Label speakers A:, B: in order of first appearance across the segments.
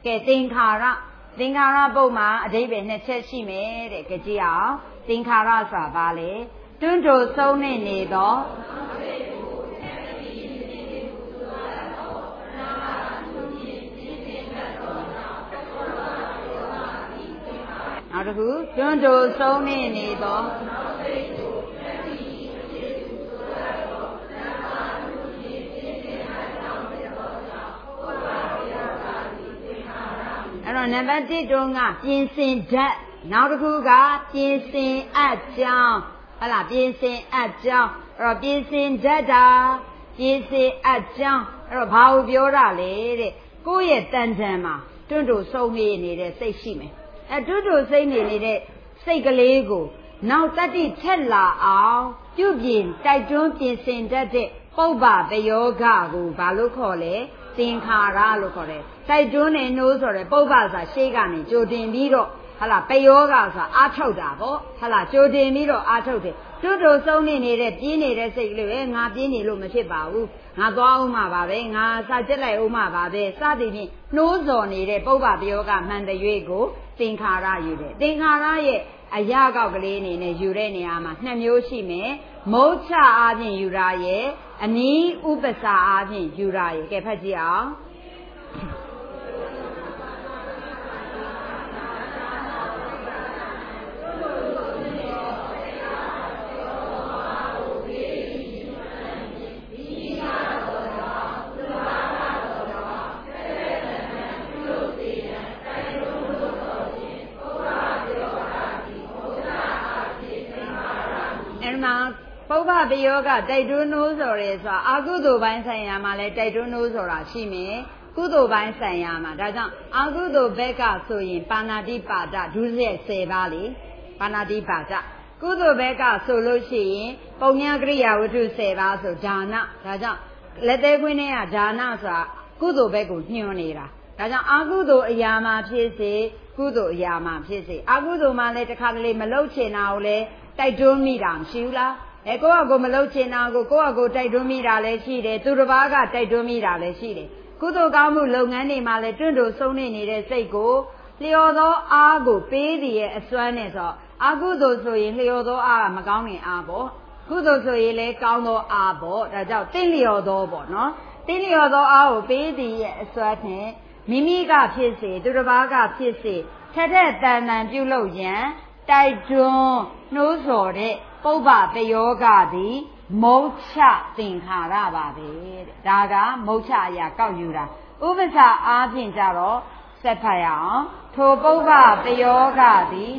A: ကဲသင်္ခါရပုဒ်မှာအဓိပ္ပာယ်နှစ်ချက်ရှိမယ်တဲ့ကြည့်အောင်သင်္ခါရဆိုတာဘာလဲတွန့်တိုဆုံးနေသောနောက်တစ်ခုတွန့်တိုဆုံးနေသောအဲ့တော့နံပါတ်1တုန်းကပြင်ဆင်ဓာတ်နောက်တစ်ခုကပြင်ဆင်အပ်ကြောင်းဟုတ်လားပြင်ဆင်အပ်ကြောင်းအဲ့တော့ပြင်ဆင်ဓာတ်တာပြင်ဆင်အပ်ကြောင်းအဲ့တော့ဘာကိုပြောတာလဲတဲ့ကိုယ့်ရဲ့တန်တန်မှာတွန့်တိုဆုံးနေတဲ့စိတ်ရှိမယ်တွန့်တိုစိတ်နေတဲ့စိတ်ကလေးကိုနောက်တတိထက်လာအောင်ပြုပြင်တိုက်တွန်းပြင်ဆင်တတ်တဲ့ပုပ္ပပယောဂကိုဘာလို့ခေါ်လဲသင်္ခါရလို့ခေါ်တယ်တိုက်တွန်းနေနိုးဆိုရယ်ပုပ္ပဆိုတာရှေ့ကနေကြိုတင်ပြီးတော့ဟလာပယောဂဆိုတာအားထုတ်တာပေါ့ဟလာကြိုတင်ပြီးတော့အားထုတ်တယ်တွတ်တိုဆုံးနေတဲ့ပြင်းနေတဲ့စိတ်ကလေးပဲငါပြင်းနေလို့မဖြစ်ပါဘူးငါသွားအောင်မှာပါပဲငါစာကျက်လိုက်အောင်မှာပါပဲစသည်ဖြင့်နှိုးစော်နေတဲ့ပုပ္ပပယောဂမှန်တဲ့၍ကိုသင်္ခါရယူတယ်သင်္ခါရရဲ့အရာကောက်ကလေးအနေနဲ့ယူတဲ့နေရာမှာနှစ်မျိုးရှိမယ်မုတ်ချအားဖြင့်ယူတာရဲ့အနီးဥပ္ပစာအားဖြင့်ယူတာရဲ့ကဲဖတ်ကြည့်အောင်ပုပ္ပပယောဂတိုက်တွန်းနိုးဆော်ရဲဆိုတာအကုသိုလ်ပိုင်းဆိုင်ရာမှာလည်းတိုက်တွန်းနိုးဆော်တာရှိမယ်ကုသိုလ်ပိုင်းဆိုင်ရာမှာဒါကြောင့်အကုသိုလ်ဘက်ကဆိုရင်ပါဏာတိပါဒဒုစရိုက်10ပါးလေပါဏာတိပါဒကုသိုလ်ဘက်ကဆိုလို့ရှိရင်ပုံညာကရိယာဝတ္ထု10ပါးဆိုဒါနဒါကြောင့်လက်သေးခွင်းထဲကဒါနဆိုတာကုသိုလ်ဘက်ကိုညွှန်းနေတာဒါကြောင့်အကုသိုလ်အရာမှာဖြစ်စေကုသိုလ်အရာမှာဖြစ်စေအကုသိုလ်မှာလည်းတစ်ခါတလေမလုပ်ချင်တာကိုလည်းတိုက်တွန်းမိတာမရှိဘူးလားကိုယ့်အကိုမလုပ်ချင်တာကိုကိုယ့်အကိုတိုက်တွန်းမိတာလည်းရှိတယ်သူတစ်ပါးကတိုက်တွန်းမိတာလည်းရှိတယ်ကုသိုလ်ကောင်းမှုလုပ်ငန်းတွေမှာလည်းတွန့်တိုဆုံးနေတဲ့စိတ်ကိုလျော်သောအားကိုပေးတည်ရဲ့အစွမ်းနဲ့ဆိုအကုသိုလ်ဆိုရင်လျော်သောအားကမကောင်းတဲ့အားပေါ့ကုသိုလ်ဆိုရင်လည်းကောင်းသောအားပေါ့ဒါကြောင့်တင့်လျော်သောပေါ့နော်တင့်လျော်သောအားကိုပေးတည်ရဲ့အစွမ်းနဲ့မိမိကဖြစ်စေသူတစ်ပါးကဖြစ်စေထက်ထက်တန်တန်ပြုလုပ်ရန်တိုက်တွန်းနှိုးဆော်တဲ့ပုပ္ပပယောဂသည်မုတ်ချသင်္ခါရပါပဲတဲ့ဒါကမုတ်ချအရာကောက်ယူတာဥပ္ပစာအားဖြင့်ကြတော့ဆက်ဖတ်ရအောင်ထိုပုပ္ပပယောဂသည်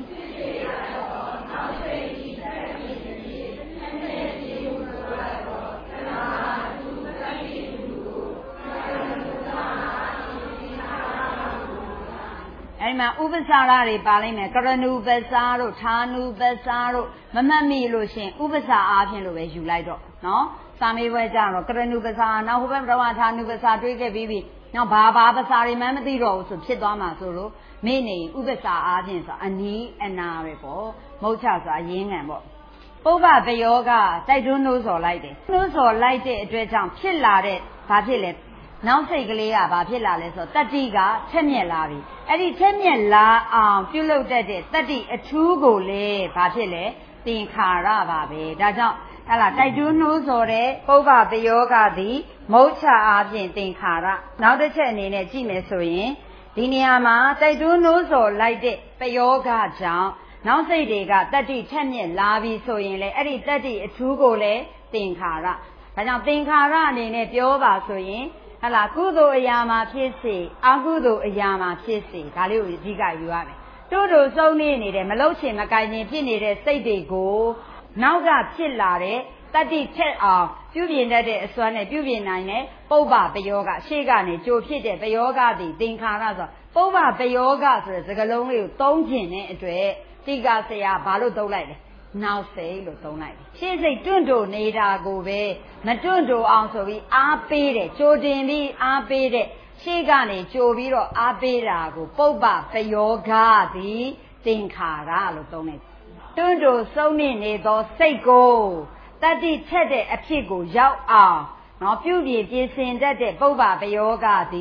A: အဲ့မှာဥပ္ပစာရတွေပါလိမ့်မယ်ကရဏုပ္ပစာတို့ဌာနုပ္ပစာတို့မမှတ်မိလို့ရှင်ဥပ္ပစာအားဖြင့်လို့ပဲယူလိုက်တော့နော်စာမေးပွဲကြတော့ကရဏုပ္ပစာနောက်ဟိုဘက်တော့ဌာနုပ္ပစာတွေးခဲ့ပြီးပြီနောက်ဘာပ္ပစာတွေမှမသိတော့ဘူးဆိုဖြစ်သွားမှာဆိုလို့မိနေဥပ္ပစာအားဖြင့်ဆိုအနီးအနာပဲပေါ့မုတ်ချဆိုတာရင်းငံပေါ့ပုပ္ပပယောဂတိုက်တွန်းနှိုးဆော်လိုက်တယ်နှိုးဆော်လိုက်တဲ့အတွက်ကြောင့်ဖြစ်လာတဲ့ဘာဖြစ်လဲနောက်စိတ်ကလေးကဘာဖြစ်လာလဲဆိုတော့တတိကချက်မြက်လာပြီအဲ့ဒီချက်မြက်လာအောင်ပြုလုပ်တတ်တဲ့တတိအထူးကိုလေဘာဖြစ်လဲသင်္ခါရပါပဲဒါကြောင့်ဟဲ့လားတိုက်တွန်းနှိုးဆော်တဲ့ပုပ္ပပယောဂသည်မုတ်ချအားဖြင့်သင်္ခါရနောက်တစ်ချက်အနေနဲ့ကြည့်မယ်ဆိုရင်ဒီနေရာမှာတိုက်တွန်းနှိုးဆော်လိုက်တဲ့ပယောဂကြောင့်နောက်စိတ်တွေကတတိချက်မြက်လာပြီဆိုရင်လေအဲ့ဒီတတိအထူးကိုလေသင်္ခါရဒါကြောင့်သင်္ခါရအနေနဲ့ပြောပါဆိုရင်ဟလာကုသိုလ်အရာမှာဖြစ်စေအကုသိုလ်အရာမှာဖြစ်စေဒါလေးကိုအဓိကယူရမယ်တို့တို့စုံနေတယ်မလုတ်ချင်မကိုင်ချင်ဖြစ်နေတဲ့စိတ်တွေကိုနောက်ကဖြစ်လာတဲ့တတိထက်အောင်ပြုပြင်တတ်တဲ့အစွမ်းနဲ့ပြုပြင်နိုင်တဲ့ပုပ္ပပယောဂရှေ့ကနေကြိုဖြစ်တဲ့ပယောဂသည်သင်္ခါရဆိုပုပ္ပပယောဂဆိုတဲ့စကားလုံးလေးကိုသုံးကျင်တဲ့အတွက်တိကဆရာဘာလို့သုံးလိုက်လဲနောက်စိတ်လို့သုံးလိုက်တယ်ရှေ့စိတ်တွန့်တိုနေတာကိုပဲမတွန့်တိုအောင်ဆိုပြီးအားပေးတယ်ကြိုတင်ပြီးအားပေးတဲ့ရှေ့ကနေကြိုပြီးတော့အားပေးတာကိုပုပ္ပပယောဂသည်သင်္ခါရလို့သုံးလိုက်တွန့်တိုဆုံးနေသောစိတ်ကိုတတိချက်တဲ့အဖြစ်ကိုရောက်အောင်နော်ပြုပြင်ပြင်ဆင်တတ်တဲ့ပုပ္ပပယောဂသည်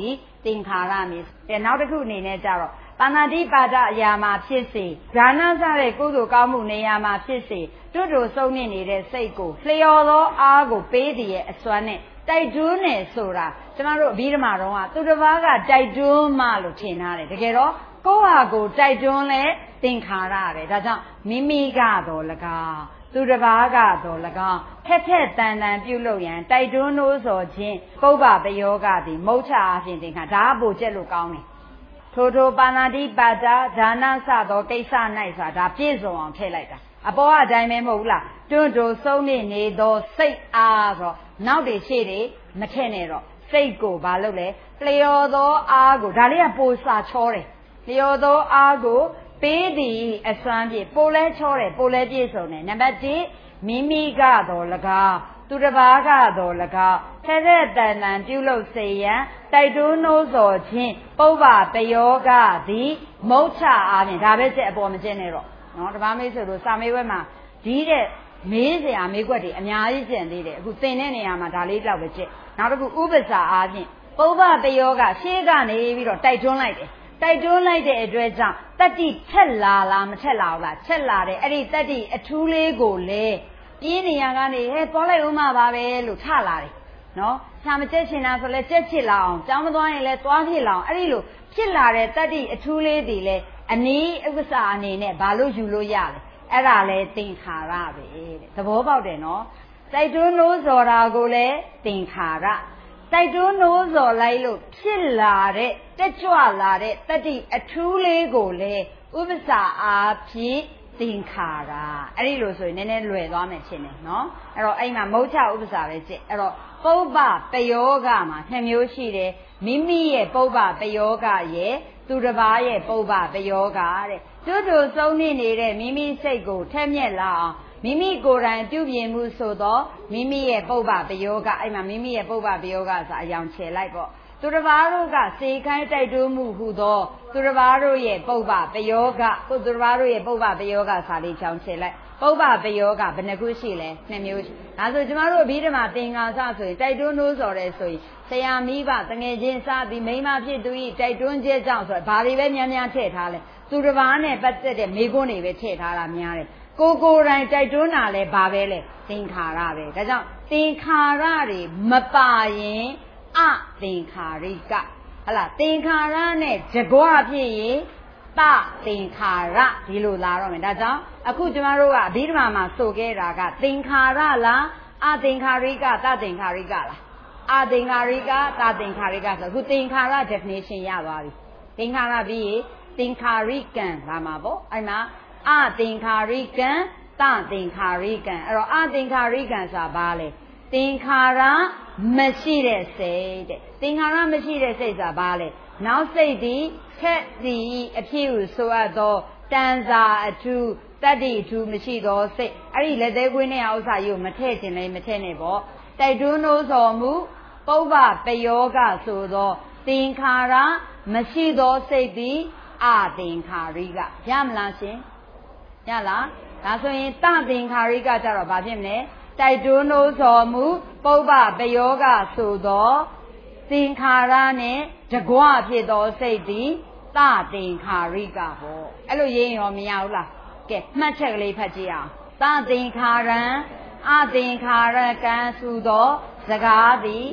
A: သင်္ခါရမြေနောက်တစ်ခုအနေနဲ့ကြတော့ပါဏာတိပါဒအရာမှာဖြစ်စေဒါနစတဲ့ကုသိုလ်ကောင်းမှုနေရာမှာဖြစ်စေတွတ်တို့ဆုံးနေတဲ့စိတ်ကိုလျော်သောအားကိုပေးတည်ရဲ့အစွမ်းနဲ့တိုက်တွန်းနေဆိုတာကျမတို့အဘိဓမ္မာတော်ကသူတစ်ပါးကတိုက်တွန်းမှလို့ထင်ထားတယ်တကယ်တော့ကိုယ့်ဟာကိုတိုက်တွန်းလဲသင်္ခါရပဲဒါကြောင့်မိမိကတော့၎င်းသူတစ်ပါးကတော့၎င်းထက်ထက်တန်တန်ပြုလုပ်ရန်တိုက်တွန်းလို့ဆိုခြင်းပုပ္ပပယောဂသည်မုတ်ချအဖြစ်သင်္ခါဒါကပိုကျက်လို့ကောင်းတယ်ထိုပါဏာတိပါဒဒါနစသောကိစ္စ၌ဆိုတာဒါပြည့်စုံအောင်ထည့်လိုက်တာအပေါ်ကအတိုင်းပဲမဟုတ်ဘူးလားတွန့်တိုဆုံးနေသောစိတ်အားဆိုနောက်တွေရှေ့တွေမထည့်နဲ့တော့စိတ်ကိုဘာလုပ်လဲလျော်သောအားကိုဒါလေးကပိုစာချောတယ်လျော်သောအားကိုပေးသည်အစွမ်းဖြင့်ပိုလဲချောတယ်ပိုလဲပြည့်စုံတယ်နံပါတ်1မိမိကတော့၎င်းသူတစ်ပါးကတော့၎င်းထက်တဲ့တန်တန်ပြုလုပ်စေရန်တိုက်တွန်းလို့ဆိုခြင်းပုပ္ပပယောဂသည်မုတ်ချအားဖြင့်ဒါပဲကျက်အပေါ်မကျက်နဲ့တော့နော်တပါးမေးဆိုလို့စာမေးပွဲမှာဒီတဲ့မေးစရာမေးခွက်တွေအများကြီးကျန်သေးတယ်အခုသင်တဲ့နေရာမှာဒါလေးတော့ပဲကျက်နောက်တစ်ခုဥပ္ပစာအားဖြင့်ပုပ္ပပယောဂရှေ့ကနေပြီးတော့တိုက်တွန်းလိုက်တယ်တိုက်တွန်းလိုက်တဲ့အတွက်ကြောင့်တတ္တိထက်လာလားမထက်လာဘူးလားချက်လာတယ်အဲ့ဒီတတ္တိအထူးလေးကိုလေပြင်းနေရကနေဟဲ့သွားလိုက်ဦးမှာပါပဲလို့ထလာတယ်နော်ဆာမကျက်ချင်တာဆိုလဲကျက်ချစ်လာအောင်ကြောင်းမသွားရင်လဲသွားဖြစ်လာအောင်အဲ့ဒီလိုဖြစ်လာတဲ့တတ္တိအထူးလေးတွေလဲအနည်းဥပ္ပစာအနေနဲ့ဘာလို့ယူလို့ရလဲအဲ့ဒါလဲသင်္ခါရပဲတဲ့သဘောပေါက်တယ်နော်တိုက်တွန်းလို့ဆိုတာကိုလဲသင်္ခါရတိုက်တွန်းလို့ဆိုလိုက်လို့ဖြစ်လာတဲ့တက်ကြွလာတဲ့တတ္တိအထူးလေးကိုလဲဥပ္ပစာအားဖြင့်သင်္ခါရအဲ့ဒီလိုဆိုရင်နည်းနည်းလွယ်သွားမယ်ရှင်တယ်နော်အဲ့တော့အဲ့မှာမုတ်ချဥပ္ပစာပဲကျအဲ့တော့ပုပ္ပပယောဂမှာ2မျိုးရှိတယ်မိမိရဲ့ပုပ္ပပယောဂရဲ့သူတစ်ပါးရဲ့ပုပ္ပပယောဂတဲ့တွတ်တို့ဆုံးနေတဲ့မိမိစိတ်ကိုထက်မြက်လာအောင်မိမိကိုယ်တိုင်ပြုပြင်မှုဆိုတော့မိမိရဲ့ပုပ္ပပယောဂအဲ့မှာမိမိရဲ့ပုပ္ပပယောဂဆိုအယောင်ချယ်လိုက်ပေါ့သူတစ်ပါးတို့ကစေခိုင်းတိုက်တွန်းမှုဟုသောသူတစ်ပါးတို့ရဲ့ပုပ္ပပယောဂသူတစ်ပါးတို့ရဲ့ပုပ္ပပယောဂစာလေးချောင်းချယ်လိုက်ပုပ္ပပယောဂဘယ်နှခုရှိလဲ2မျိုးဒါဆိုကျမတို့အဘိဓမ္မာသင်္ဃာစဆိုရင်တိုက်တွန်းလို့ဆိုရဲဆိုရင်ဆရာမိဘတငယ်ချင်းစသည်မိန်းမဖြစ်သူဤတိုက်တွန်းခြင်းကြောင့်ဆိုဘာတွေပဲများများထည့်ထားလဲသူတစ်ပါးနဲ့ပတ်သက်တဲ့မိကွန်းတွေပဲထည့်ထားတာများတယ်ကိုယ်တိုင်တိုက်တွန်းတာလဲဘာပဲလဲသင်္ခါရပဲဒါကြောင့်သင်္ခါရတွေမပါရင်အသင်္ခါရိကဟလာသင်္ခါရနဲ့တကွဖြစ်ရင်တသင်္ခါရဒီလိုလာတော့မယ်ဒါကြောင့်အခုကျမတို့ကအဘိဓမ္မာမှာဆိုခဲ့တာကသင်္ခါရလားအသင်္ခါရိကတသင်္ခါရိကလားအသင်္ခါရိကတသင်္ခါရိကဆိုအခုသင်္ခါရ definition ရသွားပြီသင်္ခါရပြီးရင်သင်္ခါရိကံလာမှာပေါ့အဲ့မှာအသင်္ခါရိကံတသင်္ခါရိကံအဲ့တော့အသင်္ခါရိကံဆိုတာဘာလဲသင်္ခါရမရှိတဲ့စိတ်တဲ့သင်္ခါရမရှိတဲ့စိတ်ဆိုတာဘာလဲနောက်စိတ်ဒီခက်ဒီအဖြစ်ကိုဆိုအပ်သောတန်စာအထူးတတ္တိအထူးမရှိသောစိတ်အဲ့ဒီလက်သေးကွင်းနဲ့ဥစ္စာကြီးကိုမထည့်ခြင်းလည်းမထည့်နဲ့ပေါ့တိုက်တွန်းလို့ဆိုမှုပုပ္ပပယောဂဆိုသောသင်္ခါရမရှိသောစိတ်သည်အသင်္ခါရိကရမလားရှင်ရလားဒါဆိုရင်တသင်္ခါရိကကြတော့ဘာဖြစ်မလဲတိုက်တွန်းလို့ဆိုမှုပုပ္ပပယောဂဆိုသောသင်္ခါရနဲ့တကွဖြစ်သောစိတ်သည်သသင်္ခါရိကပေါ့အဲ့လိုရေးရောမရဘူးလားကဲမှတ်ချက်ကလေးဖတ်ကြည့်အောင်သသင်္ခါရံအသင်္ခါရကံဆိုသောစကားသည်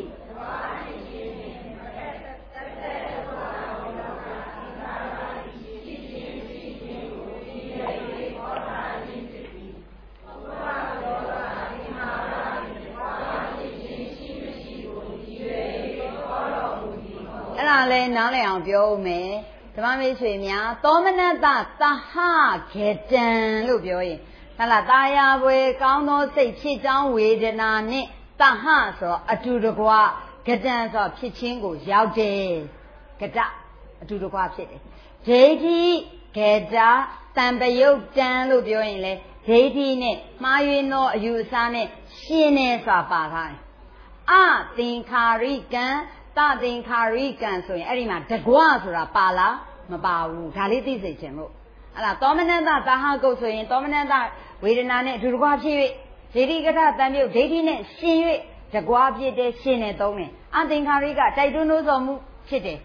A: အဲ့ဒါလဲနားလည်အောင်ပြောဦးမယ်ဓမ္မမိတ်ဆွေများသောမနတသဟခေတံလို့ပြောရင်ဟလာတာယာဘွယ်ကောင်းသောစိတ်ဖြစ်ကြောင်းဝေဒနာနဲ့တဟဆိုအတူတကွကတံဆိုဖြစ်ချင်းကိုရောက်တယ်ကတအတူတကွဖြစ်တယ်ဒိဋ္ဌိကေတာတံပယုတ်တံလို့ပြောရင်လေဒိဋ္ဌိနဲ့မှားယွင်းသောအယူအဆနဲ့ရှင်းနေစွာပါထားတယ်အသင်္ခါရိကံတသင်္ခါရိကံဆိုရင်အဲ့ဒီမှာတကွဆိုတာပါလားမပါဘူးဒါလေးသိစေချင်လို့အဲ့ဒါသောမနတသဟကုတ်ဆိုရင်သောမနတဝေဒနာနဲ့အတူတကွဖြစ်၍ဒိဋ္ဌိကထတံပြုတ်ဒိဋ္ဌိနဲ့ရှင်း၍တကွဖြစ်တဲ့ရှင်းနဲ့သုံးတယ်အသင်္ခါရိကတိုက်တွန်းလို့ဆိုမှုဖြစ်တယ်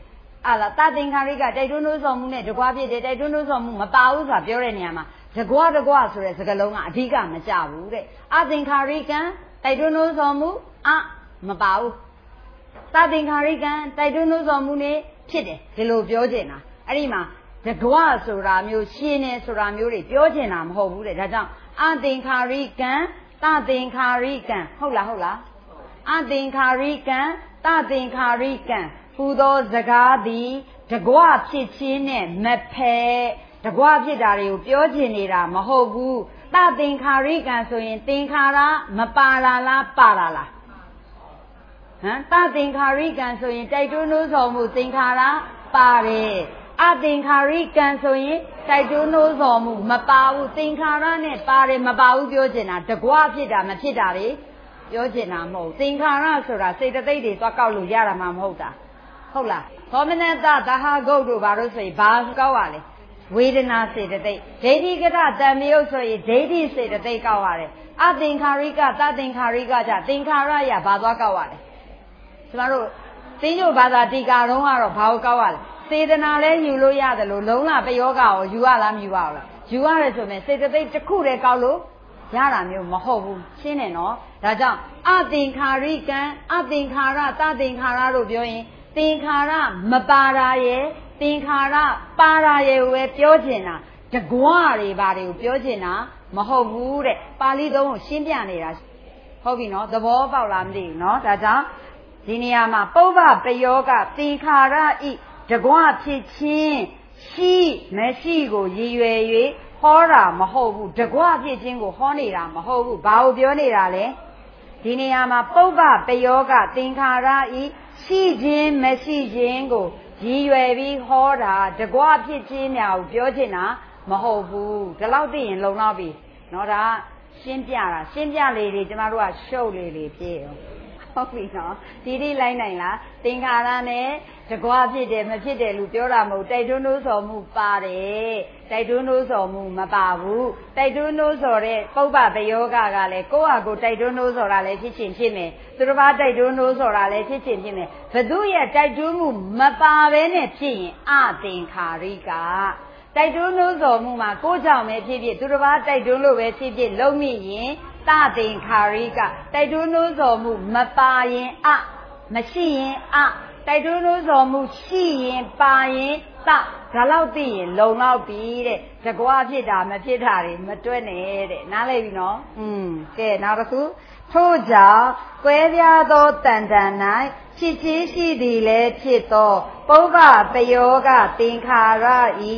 A: လားတသင်္ခါရိကတိုက်တွန်းလို့ဆောင်မှုနဲ့တကွာဖြစ်တယ်တိုက်တွန်းလို့ဆောင်မှုမပါဘူးဆိုတာပြောတဲ့နေရာမှာတကွာဆိုတဲ့စကားလုံးကအဓိကမကျဘူးတဲ့အသင်္ခါရိကံတိုက်တွန်းလို့ဆောင်မှုမပါဘူးတသင်္ခါရိကံတိုက်တွန်းလို့ဆောင်မှုနဲ့ဖြစ်တယ်ဒီလိုပြောချင်တာအဲ့ဒီမှာတကွာဆိုတာမျိုးရှင်းနေဆိုတာမျိုးတွေပြောချင်တာမဟုတ်ဘူးတဲ့ဒါကြောင့်အသင်္ခါရိကံတသင်္ခါရိကံဟုတ်လားအသင်္ခါရိကံတသင်္ခါရိကံဟူသောစကားသည်တကွဖြစ်ခြင်းနဲ့မဖယ်တကွဖြစ်တာတွေကိုပြောချင်နေတာမဟုတ်ဘူးတသင်္ခါရိကံဆိုရင်သင်္ခါရမပါလာလားပါလာလားတသင်္ခါရိကံဆိုရင်တိုက်တွန်းလို့ဆောင်မှုသင်္ခါရပါတယ်အသင်္ခါရိကံဆိုရင်တိုက်တွန်းလို့ဆောင်မှုမပါဘူးသင်္ခါရနဲ့ပါတယ်မပါဘူးပြောချင်တာတကွဖြစ်တာမဖြစ်တာလေပြောချင်တာမဟုတ်သင်္ခါရဆိုတာစေတသိက်တွေသွားကောက်လို့ရတာမှမဟုတ်တာဟုတ်လားသောမနတသဟာဂုတ်တို့ဘာလို့ဆိုရင်ဘာကောက်ရလဲဝေဒနာစေတသိက်ဒိဋ္ဌိကတတံမြုပ်ဆိုရင်ဒိဋ္ဌိစေတသိက်ကောက်ရတယ်အသင်္ခါရိကသသင်္ခါရိကကြသင်္ခါရရဘာသွားကောက်ရလဲကျမတို့သိညို့ဘာသာတိကာတော့ကတော့ဘာကိုကောက်ရလဲစေတနာလဲယူလို့ရတယ်လို့လုံးလပယောဂကိုယူရလားမယူရဘူးလားယူရတယ်ဆိုရင်စေတသိက်တစ်ခုတည်းကောက်လို့ရတာမျိုးမဟုတ်ဘူးရှင်းတယ်နော်ဒါကြောင့်အသင်္ခါရိကံအသင်္ခါရသသင်္ခါရလို့ပြောရင်သင်္ခါရမပါတာရဲ့သင်္ခါရပါတာရဲ့ပဲပြောချင်တာတကွတွေဘာတွေကိုပြောချင်တာမဟုတ်ဘူးတဲ့ပါဠိသုံးကိုရှင်းပြနေတာဟုတ်ပြီနော်သဘောပေါက်လားမသိဘူးနော်ဒါကြောင့်ဒီနေရာမှာပုဗ္ဗပယောဂသင်္ခါရဤတကွဖြစ်ခြင်းရှိမရှိကိုရည်ရွယ်၍ဟောတာမဟုတ်ဘူးတကွဖြစ်ခြင်းကိုဟောနေတာမဟုတ်ဘူးဘာကိုပြောနေတာလဲဒီနေရာမှာပုဗ္ဗပယောဂသင်္ခါရဤရှိခြင်းမရှိခြင်းကိုရည်ရွယ်ပြီးဟောတာတကွဖြစ်ခြင်းများကိုပြောချင်တာမဟုတ်ဘူးဒီလောက်သိရင်လုံလောက်ပြီနော်ဒါရှင်းပြလေတွေကျမတို့ကရှုပ်လေပြေဟုတ်ပြီနော်ဒီလိုက်နိုင်လားသင်္ခါရနဲ့တကွဖြစ်တယ်မဖြစ်တယ်လို့ပြောတာမဟုတ်တိုက်တွန်းလို့ဆိုမှုပါတယ်တိုက်တွန်းလို့ဆိုမှုမပါဘူးတိုက်တွန်းလို့ဆိုတဲ့ပုဗ္ဗပယောဂကလည်းကိုယ့်ဟာကိုယ်တိုက်တွန်းလို့ဆိုတာလည်းဖြစ်ချင်းဖြစ်မယ်သူတစ်ပါးတိုက်တွန်းလို့ဆိုတာလည်းဖြစ်ချင်းဖြစ်မယ်ဘသူရဲ့တိုက်တွန်းမှုမပါဘဲနဲ့ဖြစ်ရင်အသင်္ခါရိကတိုက်တွန်းလို့ဆိုမှုမှာကိုယ့်ကြောင့်ပဲဖြစ်ဖြစ်သူတစ်ပါးတိုက်တွန်းလို့ပဲဖြစ်ဖြစ်လုံးမိရင်တသင်္ခါရိကတိုက်တွန်းလို့ဆိုမှုမပါရင်မရှိရင်တိုက်တွန်းလို့ဆိုမှုရှိရင်ပါရင်ဒါလောက်သိရင်လုံလောက်ပြီတဲ့တကွာဖြစ်တာမဖြစ်တာတွေမတွက်နဲ့တဲ့နားလည်ပြီနော်ကဲနောက်တစ်ခုထို့ကြောင့်ကွဲပြားသောတန်တန်၌ဖြစ်ခြင်းရှိသည်လည်းဖြစ်သောပုဗ္ဗပယောဂသင်္ခါရဤ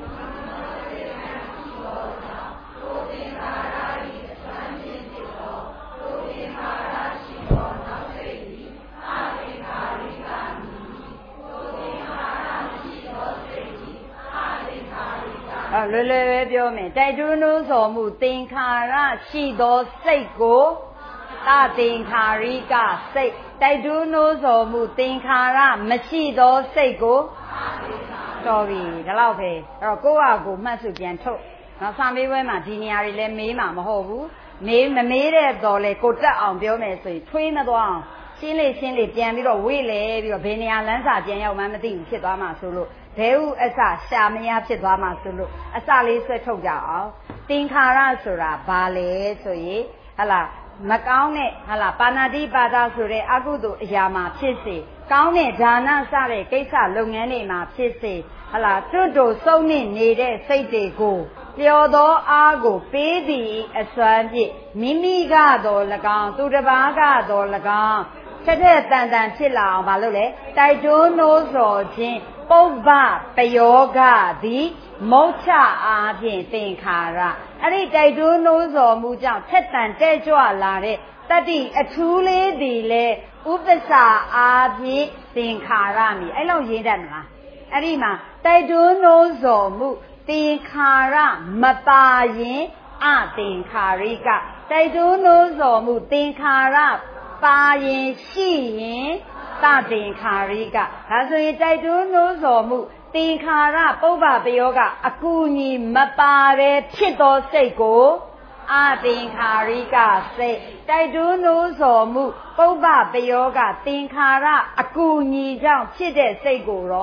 A: လွယ်လွယ်ပဲပြောမယ်တိုက်တွန်းလို့ဆိုမှုသင်္ခါရရှိသောစိတ်ကိုသသင်္ခါရိကစိတ်တိုက်တွန်းလို့ဆိုမှုသင်္ခါရမရှိသောစိတ်ကိုတော်ပြီဒါတော့ပဲအဲ့တော့ကိုယ့်ဟာကိုယ်မှတ်စုပြန်ထုတ်နောက်စာမေးပွဲမှာဒီနေရာတွေလည်းမေးမှာမဟုတ်ဘူးမမေးတဲ့တော့လေကိုတက်အောင်ပြောမယ်ဆိုရင်ထွေးမသွားအောင်ရှင်းလေပြန်ပြီးတော့ဝေ့လေပြီးတော့ဘယ်နေရာလမ်းစာပြန်ရောက်မှမသိဘူးဖြစ်သွားမှာဆိုလို့ဘဲဥအစရှာမရဖြစ်သွားမှာဆိုလို့အစလေးဆွဲထုတ်ကြအောင်သင်္ခါရဆိုတာဘာလဲဆိုရင်ဟလာမကောင်းတဲ့ဟလာပါဏာတိပါဒဆိုတဲ့အကုသိုလ်အရာမှာဖြစ်စေကောင်းတဲ့ဒါနစတဲ့ကိစ္စလုပ်ငန်းတွေမှာဖြစ်စေဟလာတွတ်တူစုံနေတဲ့စိတ်တွေကိုပျော်သောအားကိုပေးသည်အစွမ်းဖြင့်မိမိကတော့၎င်းသူတစ်ပါးကတော့၎င်းထက်တန်တန်ဖြစ်လာအောင်မလုပ်လဲတိုက်တွန်းလို့ဆိုခြင်းပုဗ္ဗပယောဂသည်မုတ်ချအားဖြင့်သင်္ခါရအဲ့ဒီတိုက်တွန်းလို့ဆိုမှုကြောင့်ထက်တန်တဲ့ကြွလာတဲ့တတိအထူးလေးသည်လေဥပ္ပစာအားဖြင့်သင်္ခါရမည်အဲ့လောက်ရေးတတ်မလားအဲ့ဒီမှာတိုက်တွန်းလို့ဆိုမှုသင်္ခါရမပါရင်အသင်္ခါရိကတိုက်တွန်းလို့ဆိုမှုသင်္ခါရပါရင်ရှိရင်သသင်္ခါရိကဒါဆိုရင်တိုက်တွန်းလို့ဆိုမှုသင်္ခါရပုဗ္ဗပယောကအကူညီမပါပဲဖြစ်သောစိတ်ကိုအသင်္ခါရိကစိတ်တိုက်တွန်းလို့ဆိုမှုပုဗ္ဗပယောကသင်္ခါရအကူညီကြောင့်ဖြစ်တဲ့စိတ်ကိုတော့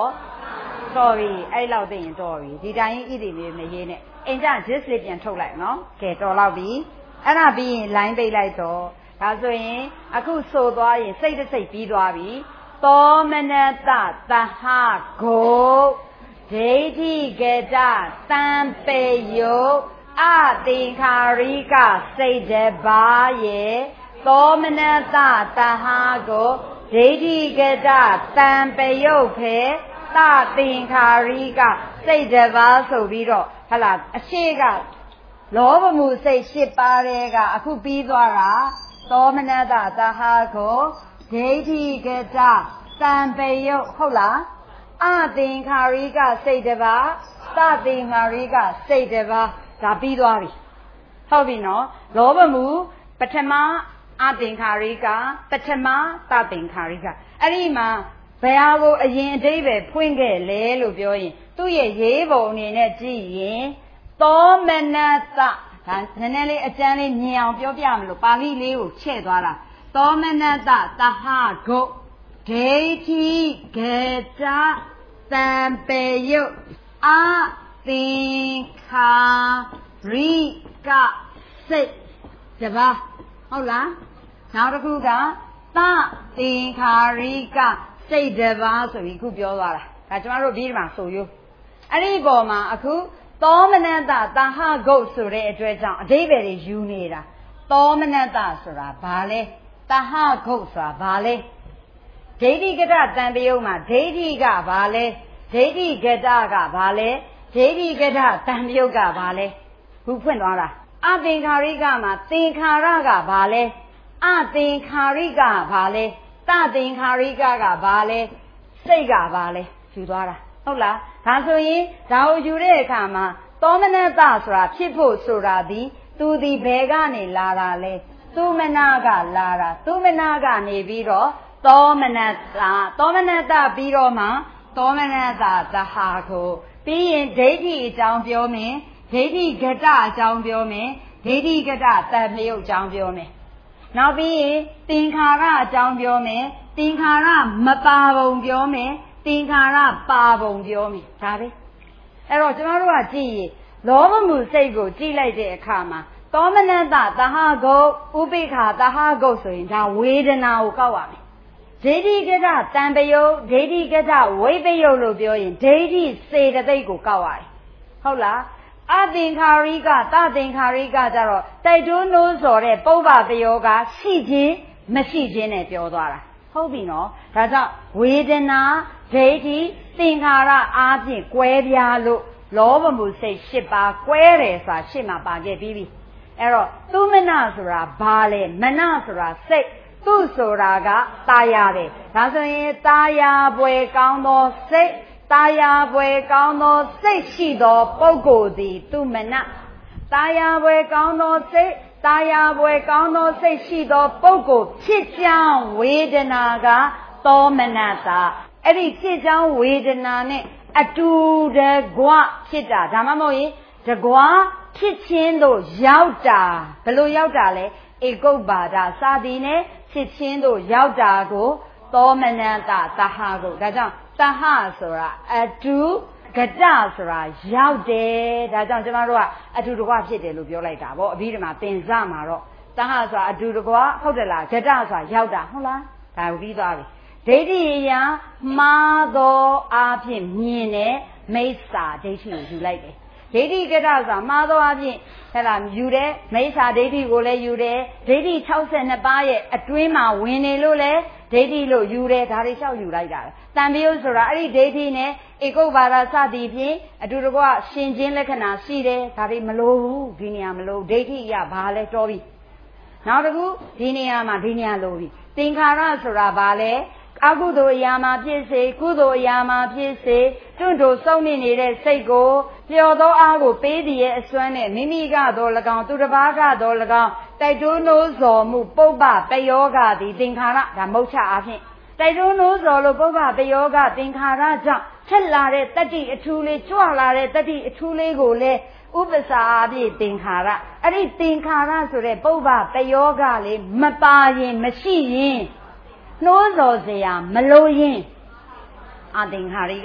A: တော်ပြီအဲ့လောက်သိရင်တော်ပြီဒီတိုင်းဣတိလေးမရေးနဲ့အင်ကြ gist လေးပြန်ထုတ်လိုက်နော်ကဲတော်လောက်ပြီအဲ့ဒါပြီးရင် line ပိတ်လိုက်တော့ဒါဆိုရင်အခုဆိုသွားရင်စိတ်တစ်စိတ်ပြီးသွားပြီသောမနတသဟဂုဒိဋ္ဌိကတတံပေယုအသင်္ခါရိကစိတ်တပါးရဲ့သောမနတသဟဂုဒိဋ္ဌိကတတံပေယုဖေသသင်္ခါရိကစိတ်တပါးဆိုပြီးတော့ဟလာအရှိကလောဘမှုစိတ်၈ပါးတဲ့ကအခုပြီးသွားတာသောမနတသဟဂုဒိဋ္ဌိကတတံပေယုဟုတ်လားအသင်္ခါရိကစိတ်တပါးသသင်္ခါရိကစိတ်တပါးဒါပြီးသွားပြီဟုတ်ပြီနော်လောဘမှုပထမအသင်္ခါရိကပထမသသင်္ခါရိကအဲ့ဒီမှာဘယ်ဟာကိုအရင်အတိတ်ပဲဖွင့်ခဲ့လဲလို့ပြောရင်သူ့ရဲ့ရေးပုံအနေနဲ့ကြည့်ရင်သောမနတဒါနည်းနည်းလေးအကျမ်းလေးမြင်အောင်ပြောပြမလို့ပါဠိလေးကိုချဲ့သွားတာသောမနတသဟဂုဒိဋ္ဌိကတတံပေယုအသင်္ခါရိကစိတ်တပါးဟုတ်လားနောက်တစ်ခုကသသင်္ခါရိကစိတ်တပါးဆိုပြီးခုပြောသွားတာဒါကျမတို့ပြီးဒီမှာဆိုရိုးအဲ့ဒီပေါ်မှာအခုသောမနတသဟဂုတ်ဆိုတဲ့အတွက်ကြောင့်အဓိပ္ပာယ်တွေယူနေတာသောမနတဆိုတာဘာလဲသဟဂုတ်ဆိုတာဘာလဲဒိဋ္ဌိကတတံပယုတ်မှာဒိဋ္ဌိကဘာလဲဒိဋ္ဌိကတကဘာလဲဒိဋ္ဌိကတတံပယုတ်ကဘာလဲခုဖွင့်သွားတာအသင်္ခါရိကမှာသင်္ခါရကဘာလဲအသင်္ခါရိကဘာလဲသသင်္ခါရိကကဘာလဲစိတ်ကဘာလဲယူသွားတာဟုတ်လားဒါဆိုရင်ဒါကိုယူတဲ့အခါမှာသောမနတဆိုတာဖြစ်ဖို့ဆိုတာဒီသူဒီဘယ်ကနေလာတာလဲသူမနာကလာတာသူမနာကနေပြီးတော့သောမနတပြီးတော့မှသောမနတသဟကိုပြီးရင်ဒိဋ္ဌိအကြောင်းပြောမယ်ဒိဋ္ဌိကတအကြောင်းပြောမယ်ဒိဋ္ဌိကတတံမြုပ်အကြောင်းပြောမယ်နောက်ပြီးရင်သင်္ခါရအကြောင်းပြောမယ်သင်္ခါရမပါပုံပြောမယ်သင်္ခါရပါပုံပြောမယ်ဒါပဲအဲ့တော့ကျမတို့ကကြည့်ရင်လောဘမှုစိတ်ကိုကြည့်လိုက်တဲ့အခါမှာသောမနတသဟဂုတ်ဥပိ္ပခာသဟဂုတ်ဆိုရင်ဒါဝေဒနာကိုကောက်ရမယ်ဒိဋ္ဌိကတတံပယုတ်ဒိဋ္ဌိကတဝိပယုတ်လို့ပြောရင်ဒိဋ္ဌိစေတသိက်ကိုကောက်ရတယ်ဟုတ်လားအသင်္ခါရိကသသင်္ခါရိကကြတော့တိုက်တွန်းလို့ဆိုတဲ့ပုဗ္ဗပယောကရှိခြင်းမရှိခြင်းနဲ့ပြောသွားတာဟုတ်ပြီနော်ဒါကြောင့်ဝေဒနာဒိဋ္ဌိသင်္ခါရအားဖြင့်ကွဲပြားလို့လောဘမှုစိတ်၈ပါးကွဲတယ်ဆိုတာရှေ့မှာပါခဲ့ပြီးပြီအဲ့တော့သူမနဆိုတာဘာလဲမနဆိုတာစိတ်သူဆိုတာကตาရတယ်ဒါဆိုရင်ตาရပွဲကောင်းသောစိတ်ตาရပွဲကောင်းသောစိတ်ရှိသောပုဂ္ဂိုလ်သည်သူမနตาရပွဲကောင်းသောစိတ်ตาရပွဲကောင်းသောစိတ်ရှိသောပုဂ္ဂိုလ်ဖြစ်ကြောင်းဝေဒနာကသောမနတာအဲ့ဒီဖြစ်ကြောင်းဝေဒနာနဲ့အတူတကွဖြစ်တာဒါမှမဟုတ်ရင်တကွဖြစ်ခြင်းတို့ရောက်တာဘယ်လိုရောက်တာလဲဧကုပ္ပါဒစာတိနဲ့ဖြစ်ခြင်းတို့ရောက်တာကိုသောမနတသဟကိုဒါကြောင့်သဟဆိုတာအတူကတဆိုတာရောက်တယ်ဒါကြောင့်ကျမတို့ကအတူတကွဖြစ်တယ်လို့ပြောလိုက်တာဗောအပြီးဒီမှာသင်စမှာတော့သဟဆိုတာအတူတကွဟုတ်တယ်လားကတဆိုတာရောက်တာဟုတ်လားဒါကိုပြီးသွားပြီဒိဋ္ဌိယမှားသောအားဖြင့်မြင်တဲ့မိစ္ဆာဒိဋ္ဌိကိုယူလိုက်တယ်ဒိဋ္ဌိကတဆိုတာမှားသောအားဖြင့်ဟဲ့လားယူတယ်မိစ္ဆာဒိဋ္ဌိကိုလည်းယူတယ်ဒိဋ္ဌိ62ပါးရဲ့အတွင်းမှာဝင်နေလို့လည်းဒိဋ္ဌိလို့ယူတယ်ဒါတွေလျှောက်ယူလိုက်တာတန်ပယုတ်ဆိုတာအဲ့ဒီဒိဋ္ဌိနဲ့ဧကုပ္ပါဒစသည်ဖြင့်အတူတကွရှင်ချင်းလက္ခဏာရှိတယ်ဒါတွေမလိုဘူးဒီနေရာမလိုဒိဋ္ဌိရဘာလဲတော်ပြီနောက်တစ်ခုဒီနေရာမှာဒီနေရာလိုပြီသင်္ခါရဆိုတာဘာလဲအကုသိုလ်အရာမှာဖြစ်စေကုသိုလ်အရာမှာဖြစ်စေတွန့်တိုစုံနေတဲ့စိတ်ကိုပျော်သောအားကိုပေးတည်ရဲ့အစွမ်းနဲ့မိမိကတော့၎င်းသူတစ်ပါးကတော့၎င်းတိုက်တွန်းလို့ဇော်မှုပုပ္ပပယောဂသည်သင်္ခါရဒါမုတ်ချအားဖြင့်တိုက်တွန်းလို့ဇော်လို့ပုပ္ပပယောဂသင်္ခါရကြောင့်ဖြစ်လာတဲ့တတ္တိအထူးလေးကြွလာတဲ့တတ္တိအထူးလေးကိုလည်းဥပ္ပစာအပြည့်သင်္ခါရအဲ့ဒီသင်္ခါရဆိုတဲ့ပုပ္ပပယောဂလေးမပါရင်မရှိရင်နှိုးဆော်เสียမလို့ရင်အသင်္ခါရိက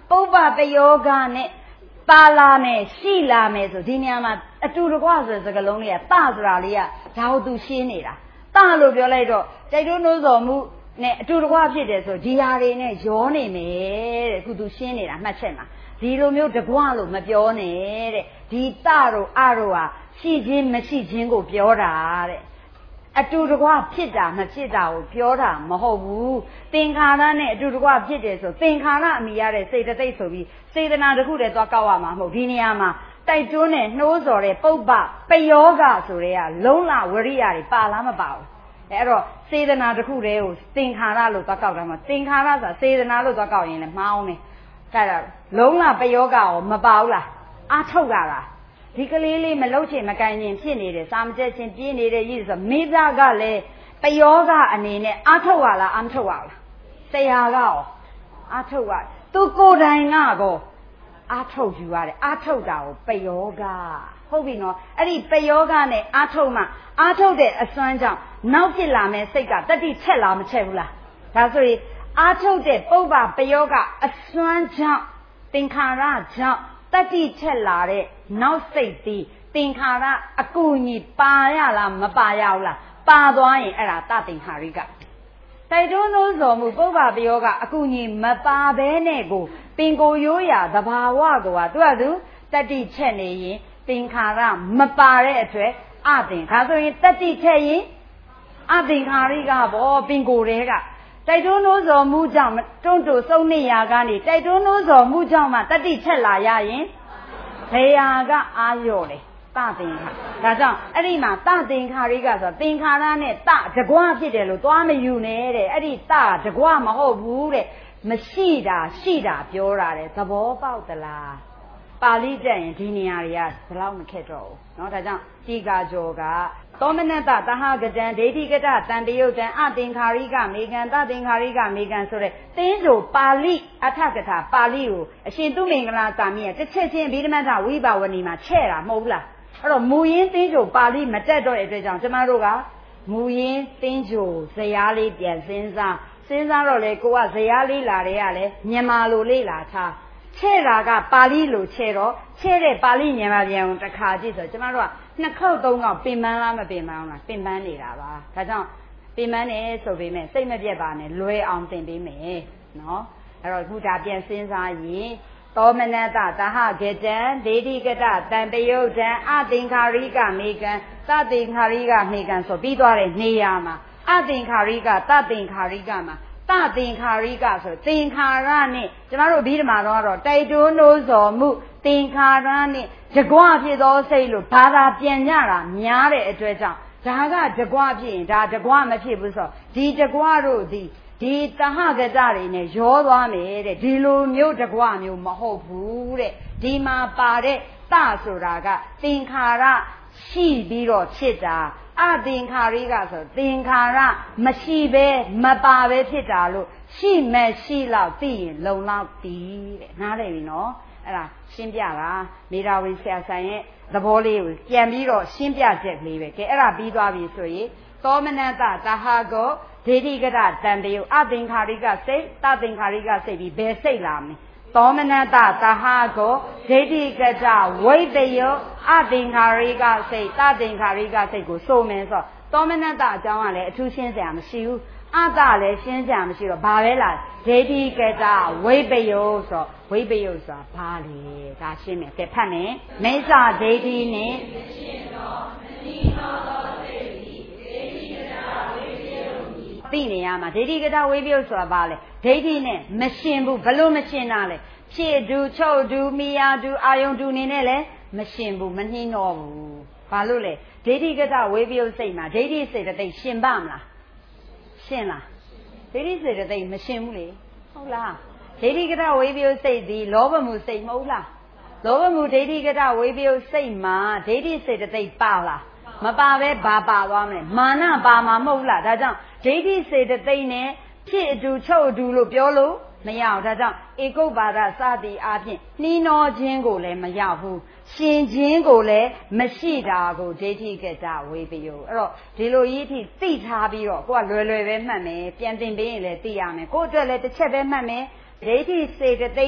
A: ပုပ္ပပယောဂနဲ့ပါလာမယ်ရှိလာမယ်ဆိုဒီနေရာမှာအတူတကွဆိုတဲ့စကားလုံးလေးကတဆိုတာလေးကဒါကိုသူရှင်းနေတာတလို့ပြောလိုက်တော့တိုက်တွန်းနှိုးဆော်မှုနဲ့အတူတကွဖြစ်တယ်ဆိုဒီဟာတွေနဲ့ရောနေမယ်တဲ့အခုသူရှင်းနေတာမှတ်ချက်မှာဒီလိုမျိုးတကွလို့မပြောနဲ့တဲ့ဒီတတို့အတို့ဟာရှိခြင်းမရှိခြင်းကိုပြောတာတဲ့အတူတကွဖြစ်တာမဖြစ်တာကိုပြောတာမဟုတ်ဘူးသင်္ခါရနဲ့အတူတကွဖြစ်တယ်ဆိုသင်္ခါရအမိရတဲ့စေတသိက်ဆိုပြီးစေတနာတစ်ခုတည်းသွားကောက်ရမှာမဟုတ်ဒီနေရာမှာတိုက်တွန်းနဲ့နှိုးဆော်တဲ့ပုပ္ပပယောဂဆိုတဲ့ကလုံးလဝရိယတွေပါလားမပါဘူးအဲ့တော့စေတနာတစ်ခုတည်းကိုသင်္ခါရလို့သွားကောက်တာမှာသင်္ခါရဆိုတာစေတနာလို့သွားကောက်ရင်လည်းမှားအောင်နေအဲ့ဒါလုံးလပယောဂကိုမပါဘူးလားအားထုတ်ရတာဒီကလေးလေးမလှုပ်ချင်မကန်ရင်ဖြစ်နေတယ်စာမကျက်ချင်းပြင်းနေတဲ့ရည်ဆိုမိသားကလည်းပယောဂအနေနဲ့အားထုတ်ရလားအားထုတ်ရလားဆရာကရောအားထုတ်ရသူကိုယ်တိုင်ကတော့အားထုတ်ယူရတယ်အားထုတ်တာကိုပယောဂဟုတ်ပြီနော်အဲ့ဒီပယောဂနဲ့အားထုတ်မှအားထုတ်တဲ့အစွမ်းကြောင့်နောက်ဖြစ်လာမယ့်စိတ်ကတတိချက်လားမချက်ဘူးလားဒါဆိုရင်အားထုတ်တဲ့ပုပ္ပပယောဂအစွမ်းကြောင့်သင်္ခါရကြောင့်တတိချက်လာတဲ့နောက်စိတ်သည်သင်္ခါရအကူအညီပါရလားမပါရဘူးလားပါသွားရင်အဲ့ဒါတသင်္ခါရိကတိုက်တွန်းလို့ဆိုမှုပုပ္ပပယောဂအကူအညီမပါဘဲနဲ့ကိုပင်ကိုရိုးရာသဘာဝကိုကသူကသူတတိချက်နေရင်သင်္ခါရမပါတဲ့အတွက်အသင်္ခါဆိုရင်တတိချက်ရင်အသင်္ခါရိကဘောပင်ကိုတဲကတိုက်တွန်းလို့ဆိုမှုကြောင့်တွန့်တူစုံနေရာကနေတိုက်တွန်းလို့ဆိုမှုကြောင့်မှတတိချက်လာရရင်ဘယ်ဟာကအာရော့လေတသင်္ခါဒါကြောင့်အဲ့ဒီမှာတသင်္ခါရိကဆိုသင်္ခါရနဲ့တတကွဖြစ်တယ်လို့သွားမယူနဲ့တဲ့အဲ့ဒီတတကွမဟုတ်ဘူးတဲ့မရှိတာရှိတာပြောတာတဲ့သဘောပေါက်သလားပါဠိတက်ရင်ဒီနေရာတွေကဘယ်လောက်မခက်တော့ဘူးเนาะဒါကြောင့်တိကာကျော်ကသောမနတသဟကတံဒိဋ္ဌိကတတန်တယုတ်တံအသင်္ခါရိကမေကံတသင်္ခါရိကမေကံဆိုတဲ့သင်းဆိုပါဠိအထကထာပါဠိကိုအရှင်သူမင်္ဂလာသာမီးကတစ်ချက်ချင်းဗိဓမ္မထဝိပါဝဏီမှာချဲ့တာမဟုတ်ဘူးလားအဲ့တော့မူရင်းသင်းဆိုပါဠိမတက်တော့တဲ့အတွက်ကြောင့်ကျမတို့ကမူရင်းသင်းဆိုဇယားလေးပြန်စဉ်းစားတော့လေကိုကဇယားလေးလာတဲ့ကလည်းမြန်မာလိုလေးလာထားချဲ့တာကပါဠိလိုချဲ့တော့ချဲ့တဲ့ပါဠိမြန်မာပြန်ကိုတစ်ခါကြည့်ဆိုကျမတို့ကနှစ်ခေါက်သုံးခေါက်ပင်ပန်းလားမပင်ပန်းလားပင်ပန်းနေတာပါဒါကြောင့်ပင်ပန်းနေဆိုပေမဲ့စိတ်မပြတ်ပါနဲ့လွယ်အောင်သင်ပေးမယ်နော်အဲ့တော့ခုဒါပြန်စဉ်းစားရင်သောမနတသဟကတံဒိဋ္ဌိကတတံတယုတ်တံအသင်္ခါရိကမေကံသသင်္ခါရိကမေကံဆိုပြီးသွားတဲ့နေရာမှာအသင်္ခါရိကသသင်္ခါရိကမှာတသင်္ခါရိကဆိုသင်္ခါရနဲ့ကျမတို့ပြီးဒီမှာတော့တိုက်တွန်းလို့ဆိုမှုသင်္ခါရနဲ့တကွဖြစ်သောစိတ်လို့ဘာသာပြန်ကြတာများတဲ့အတွက်ကြောင့်ဒါကတကွဖြစ်ရင်ဒါတကွမဖြစ်ဘူးဆိုဒီတကွတို့ဒီတဟကတတွေနဲ့ရောသွားမယ်တဲ့ဒီလိုမျိုးတကွမျိုးမဟုတ်ဘူးတဲ့ဒီမှာပါတဲ့တဆိုတာကသင်္ခါရရှိပြီးတော့ဖြစ်တာအသင်္ခါရိကဆိုသင်္ခါရမရှိပဲမပါပဲဖြစ်တာလို့ရှိမရှိလောက်သိရင်လုံလောက်ပြီတဲ့နားလည်ပြီနော်အဲ့ဒါရှင်းပြတာမေဓာဝီဆရာဆိုင်ရဲ့သဘောလေးကိုပြန်ပြီးတော့ရှင်းပြချက်ကလေးပဲကဲအဲ့ဒါပြီးသွားပြီဆိုရင်သောမနတသဟကောဒိဋ္ဌိကတတန်တယုအသင်္ခါရိကစိတ်တသင်္ခါရိကစိတ်ပြီးဘယ်စိတ်လာမလဲသောမနတသဟကောဒိဋ္ဌိကတဝိတယောအသင်္ခါရိကစိတ်တသင်္ခါရိကစိတ်ကိုဆိုမယ်ဆိုသောမနတအကြောင်းကလည်းအထူးရှင်းစရာမရှိဘူးအတလည်းရှင်းစရာမရှိတော့ဘာပဲလားဒိဋ္ဌိကတဝိပယောဆိုဝိပယောဆိုတာဘာလဲဒါရှင်းမယ်ကဲဖတ်မယ်မိစ္ဆာဒိဋ္ဌိနဲ့ရှင်းတော့မသိတော့စိတ်ဒီဒိဋ္ဌိကတဝိပယောသိနေရမှာဒိဋ္ဌိကတဝိပယောဆိုတာဘာလဲဒိဋ္ဌိနဲ့မရှင်းဘူးဘလို့မရှင်းတာလဲဖြစ်တူချုပ်တူမိယာတူအာယုံတူနေနဲ့လဲမရှင်းဘူးမနှင်းတော့ဘူးဘာလို့လဲဒိဋ္ဌိကတဝိပယောစိတ်မှာဒိဋ္ဌိစိတ်တဲ့ရှင်းပါမလားရှင်းလားဒိဋ္ဌိစိတ်တဲ့မရှင်းဘူးလေဟုတ်လားဒိဋ္ဌိကတဝိပယောစိတ်ဒီလောဘမှုစိတ်မဟုတ်လားလောဘမှုဒိဋ္ဌိကတဝိပယောစိတ်မှာဒိဋ္ဌိစိတ်တဲ့ပါလားမပါပဲဘာပါသွားမလဲမာနပါမှာမဟုတ်လားဒါကြောင့်ဒိဋ္ဌိစေတသိက်နဲ့ဖြစ်အတူချုပ်အတူလို့ပြောလို့မရအောင်ဒါကြောင့်ဧကုပ္ပါဒစသည်အားဖြင့်နှီးနှောခြင်းကိုလည်းမရဘူးရှင်ခြင်းကိုလည်းမရှိတာကိုဒိဋ္ဌိကတဝိပယောအဲ့တော့ဒီလိုကြီးအထိသိထားပြီးတော့ကိုကလွယ်လွယ်ပဲမှတ်မယ်ပြန်သင်ပေးရင်လည်းသိရမယ်ကိုအတွက်လည်းတစ်ချက်ပဲမှတ်မယ်ဒိဋ္ဌိစေတသိက်နဲ့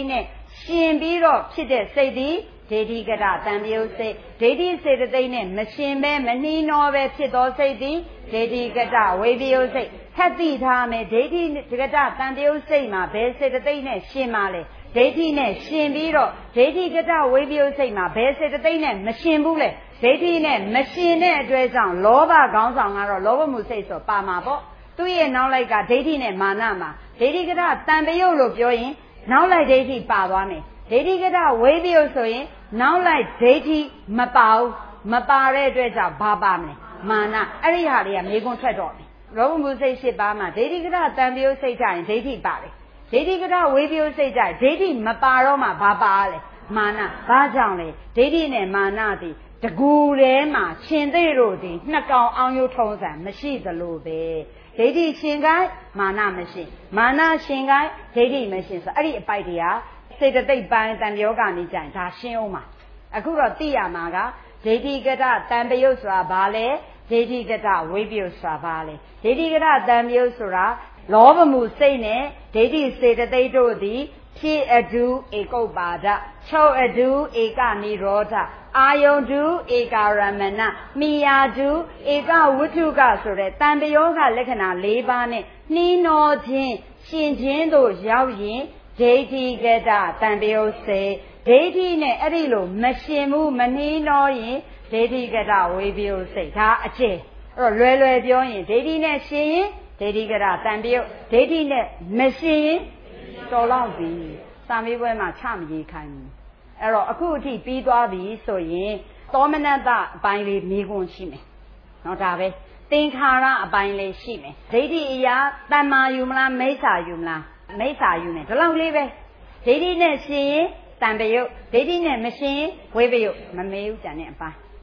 A: ရှင်ပြီးတော့ဖြစ်တဲ့စိတ်သည်ဒိဋ္ဌိကတတံပယုတ်စိတ်ဒိဋ္ဌိစေတသိက်နဲ့မရှင်ပဲမနှီးနှောပဲဖြစ်သောစိတ်သည်ဒိဋ္ဌိကတဝိပယုတ်စိတ်ထပ်သိထားမယ်ဒိဋ္ဌိကတတံပယုတ်စိတ်မှာဘယ်စေတသိက်နဲ့ရှင်ပါလဲဒိဋ္ဌိနဲ့ရှင်ပြီးတော့ဒိဋ္ဌိကတဝိပယုတ်စိတ်မှာဘယ်စေတသိက်နဲ့မရှင်ဘူးလေဒိဋ္ဌိနဲ့မရှင်တဲ့အတွက်ကြောင့်လောဘခေါင်းဆောင်ကတော့လောဘမှုစိတ်ဆိုပါမှာပေါ့သူ့ရဲ့နောက်လိုက်ကဒိဋ္ဌိနဲ့မာနမှာဒိဋ္ဌိကတတံပယုတ်လို့ပြောရင်နောက်လိုက်ဒိဋ္ဌိပါသွားမယ်ဒိဋ္ဌိကတဝိပယုတ်ဆိုရင်နောက်လိုက်ဒိဋ္ဌိမပါဘူးမပါတဲ့အတွက်ကြောင့်ဘာပါမလဲမာနအဲ့ဒီဟာတွေကမေခွန်းထွက်တော့တယ်လောဘမှုစိတ်၈ပါးမှာဒိဋ္ဌိကတတံပယုတ်စိတ်ကြရင်ဒိဋ္ဌိပါတယ်ဒိဋ္ဌိကတဝိပယုတ်စိတ်ကြရင်ဒိဋ္ဌိမပါတော့မှဘာပါလဲမာနဘာကြောင့်လဲဒိဋ္ဌိနဲ့မာနသည်တကူထဲမှာရှင်သေးတို့သည်နှစ်ကောင်အောင်ရုံထုံးစံမရှိသလိုပဲဒိဋ္ဌိရှင်ကိုင်းမာနမရှိမာနရှင်ကိုင်းဒိဋ္ဌိမရှိဆိုအဲ့ဒီအပိုက်တရားစေတသိက်ပိုင်းတန်ပြောကနေကြရင်ဒါရှင်းအောင်ပါအခုတော့သိရမှာကဒိဋ္ဌိကတတံပယုတ်ဆိုတာဘာလဲဒိဋ္ဌိကတဝိပယုတ်ဆိုတာဘာလဲဒိဋ္ဌိကတတံပယုတ်ဆိုတာလောဘမှုစိတ်နဲ့ဒိဋ္ဌိစေတသိက်တို့သည်ဖြစ်အတူဧကုပ္ပါဒချုပ်အတူဧကနိရောဓအာယုန်တုဧကရမဏမိယာတုဧကဝိတုကဆိုတဲ့တန်တယောဂလက္ခဏာ၄ပါးနဲ့နှီးနှောခြင်းရှင်ခြင်းတို့ရောက်ရင်ဒိဋ္ဌိကတတံပယုတ်စေဒိဋ္ဌိနဲ့အဲ့ဒီလိုမရှင်ဘူးမနှီးနှောရင်ဒိဋ္ဌိကတဝိပယုတ်စိတ်ဒါအကျယ်အဲ့တော့လွယ်လွယ်ပြောရင်ဒိဋ္ဌိနဲ့ရှင်ရင်ဒိဋ္ဌိကတတံပယုတ်ဒိဋ္ဌိနဲ့မရှင်ရင်တော်လောက်ပြီစာမေးပွဲမှာချမရေးခိုင်းဘူးအဲ့တော့အခုအထိပြီးသွားပြီဆိုရင်သောမနတအပိုင်းလေးမိခွန်းရှိမယ်နော်ဒါပဲသင်္ခါရအပိုင်းလေးရှိမယ်ဒိဋ္ဌိအရာတမ္မာယူမလားမိစ္ဆာယူမလားမိစ္ဆာယူမယ်ဒီလောက်လေးပဲဒိဋ္ဌိနဲ့ရှင်ရင်တံပယုတ်ဒိဋ္ဌိနဲ့မရှင်ရင်ဝိပယုတ်မမေးဘူးကြံတဲ့အပိုင်း